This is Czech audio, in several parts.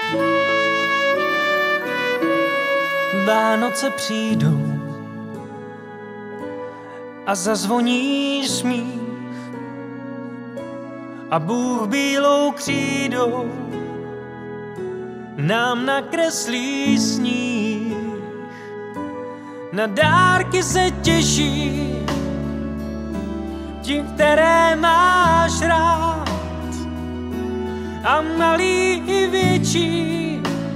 Vánoce přijdou a zazvoní smích a Bůh bílou křídou nám nakreslí sníh. Na dárky se těší ti, které máš rád, a malí i větší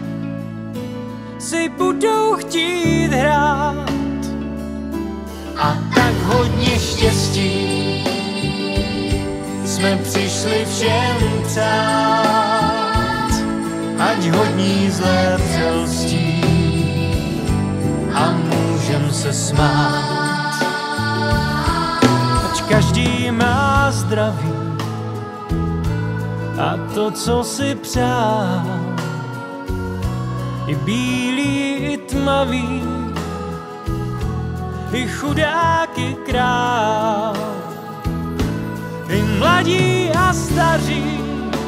si budou chtít hrát. A tak hodně štěstí jsme přišli všem přát, ať hodní zlé přelstí a můžem se smát. Ať každý má zdraví a to, co si přál, i bílý, i tmavý, i chudák, i král, i mladí a staří,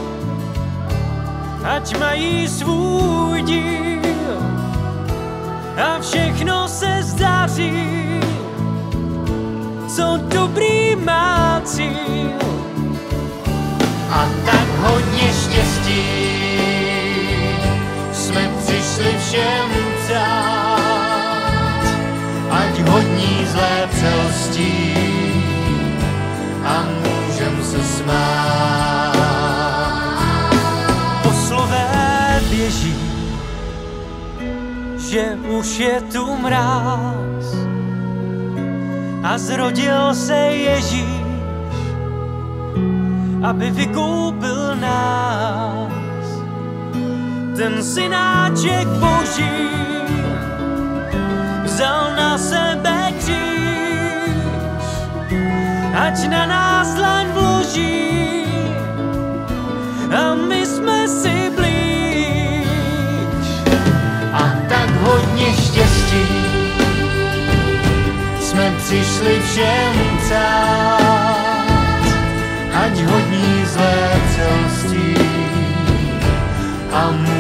ať mají svůj díl a všechno se zdaří, co dobrý má cíl. A tak hodně štěstí jsme přišli všem přát, ať hodní zlé přelstí a můžem se smát. Poslové běží, že už je tu mráz a zrodil se Ježíš, aby vykoupil nás. Ten synáček Boží vzal na sebe kříž, ať na nás dlaň vloží a my jsme si blíž. A tak hodně štěstí jsme přišli všem přát, ať hodní zlé přelstí a